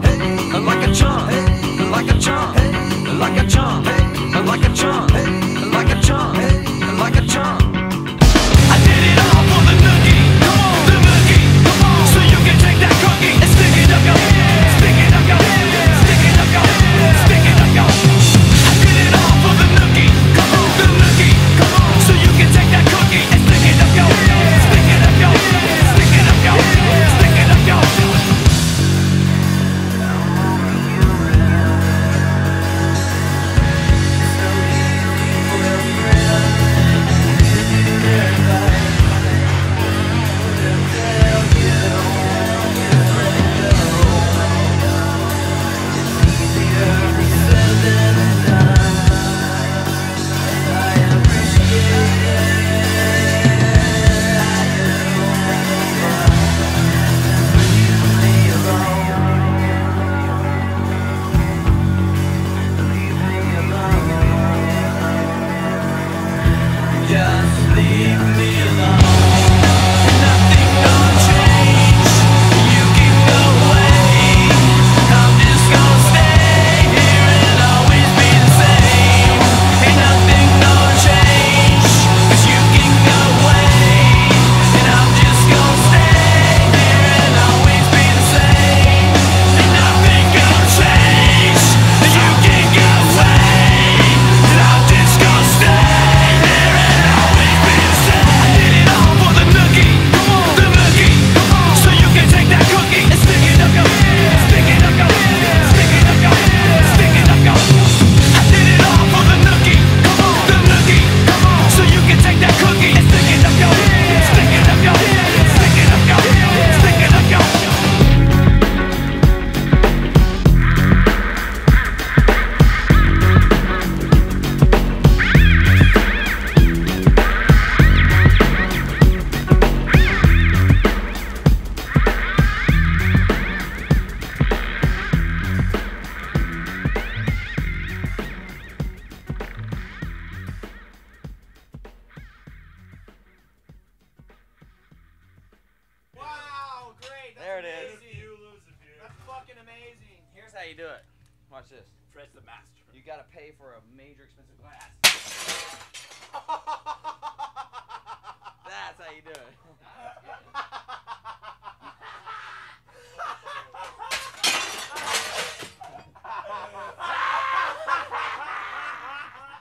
chump, like a chump, like a chump, like a chump, like a chump, like a chump, like a chump. I did it all for the nookie, come on, the nookie, come on. So you can take that cookie and stick it up your, stick it up your, stick it up your, stick it up your. I did it all for the nookie, come on, the nookie, come on. So you can take that cookie and stick it up your, stick it up your, stick it up your, stick it up your. Just leave me alone. Nothing gonna change. You can go away. I'm just gonna stay here and always be the same. Ain't nothing gonna change. 'Cause you can go away. And I'm just gonna stay here and always be the same. Ain't nothing gonna change. You can go away. And I'm just gonna stay. Wow, great. That's There it is. amazing. You lose if you. That's fucking amazing. Here's how you do it. Watch this. Fred's the master. You gotta pay for a major expensive glass.